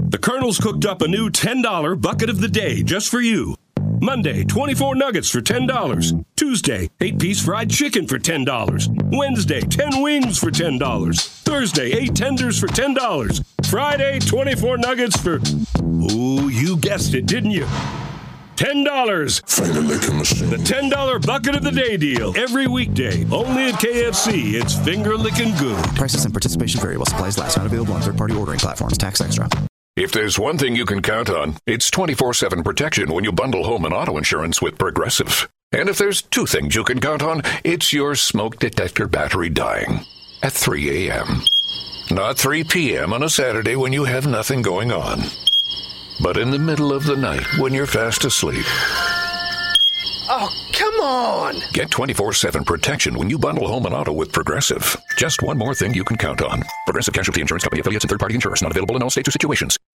The Colonel's cooked up a new $10 bucket of the day just for you. Monday, 24 nuggets for $10. Tuesday, 8-piece fried chicken for $10. Wednesday, 10 wings for $10. Thursday, 8 tenders for $10. Friday, 24 nuggets for... Ooh, you guessed it, didn't you? $10. Finger licking machine. The $10 bucket of the day deal. Every weekday. Only at KFC. It's finger licking good. Prices and participation vary while supplies last. Not available on third-party ordering platforms. Tax extra. If there's one thing you can count on, it's 24/7 protection when you bundle home and auto insurance with Progressive. And if there's two things you can count on, it's your smoke detector battery dying at 3 a.m. Not 3 p.m. on a Saturday when you have nothing going on, but in the middle of the night when you're fast asleep. Oh, come on! Get 24/7 protection when you bundle home and auto with Progressive. Just one more thing you can count on. Progressive Casualty Insurance Company, affiliates, and third-party insurers. Not available in all states or situations.